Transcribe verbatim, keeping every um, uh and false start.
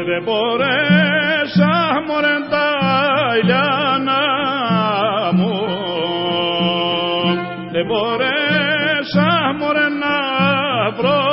δεν μπορέσα μωρέ τα ηλιάνα μου, δεν μπορέσα μωρέ να βρω